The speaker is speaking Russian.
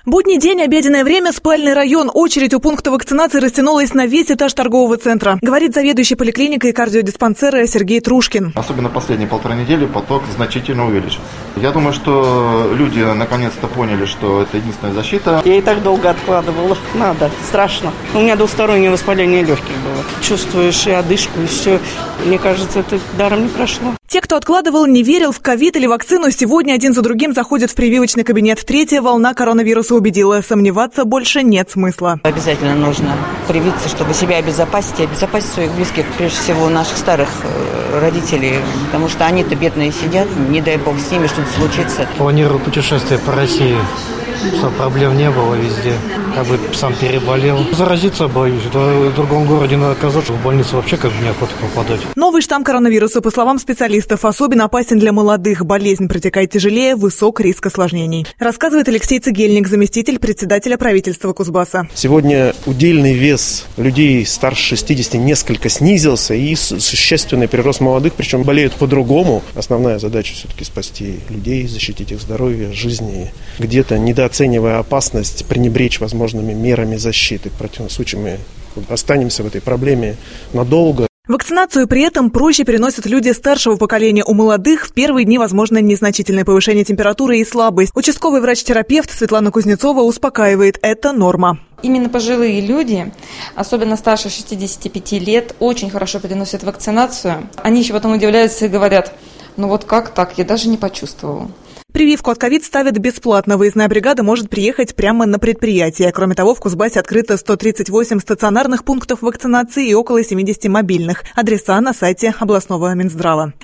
Будний день, обеденное время, спальный район. Очередь у пункта вакцинации растянулась на весь этаж торгового центра, говорит заведующий поликлиникой кардиодиспансера Сергей Трушкин. Особенно последние 1,5 недели поток значительно увеличился. Я думаю, что люди наконец-то поняли, что это единственная защита. Я и так долго откладывала. Надо, страшно. У меня двустороннее воспаление легких было. Чувствуешь и одышку, и все. Мне кажется, это даром не прошло. Те, кто откладывал, не верил в ковид или вакцину, сегодня один за другим заходят в прививочный кабинет. Третья волна коронавируса убедила, сомневаться больше нет смысла. Обязательно нужно привиться, чтобы себя обезопасить и обезопасить своих близких, прежде всего наших старых родителей, потому что они-то бедные сидят, не дай бог с ними что-то случится. Планирую путешествие по России, чтобы проблем не было везде. Как бы сам переболел. Заразиться боюсь. В другом городе надо оказаться. В больницу вообще как бы неохота попадать. Новый штамм коронавируса, по словам специалистов, особенно опасен для молодых. Болезнь протекает тяжелее, высок риск осложнений. Рассказывает Алексей Цегельник, заместитель председателя правительства Кузбасса. Сегодня удельный вес людей старше 60 несколько снизился и существенный прирост молодых, причем болеют по-другому. Основная задача все-таки спасти людей, защитить их здоровье, жизни. Где-то, недооценивая опасность, пренебречь возможными мерами защиты. В противном случае мы останемся в этой проблеме надолго. Вакцинацию при этом проще переносят люди старшего поколения. У молодых в первые дни возможно незначительное повышение температуры и слабость. Участковый врач-терапевт Светлана Кузнецова успокаивает – это норма. Именно пожилые люди, особенно старше 65 лет, очень хорошо переносят вакцинацию. Они еще потом удивляются и говорят: ну вот как так, я даже не почувствовал. Прививку от ковид ставят бесплатно. Выездная бригада может приехать прямо на предприятие. Кроме того, в Кузбассе открыто 138 стационарных пунктов вакцинации и около 70 мобильных. Адреса на сайте областного Минздрава.